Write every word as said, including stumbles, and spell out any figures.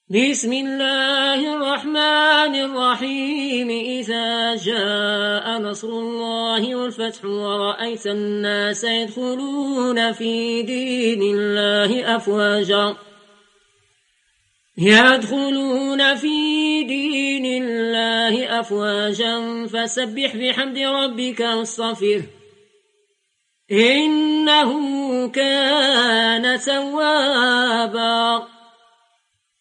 بسم الله الرحمن الرحيم إذا جاء نصر الله والفتح ورأيت الناس يدخلون في دين الله أفواجا يدخلون في دين الله أفواجا فسبح بحمد ربك واستغفره إنه كان توابا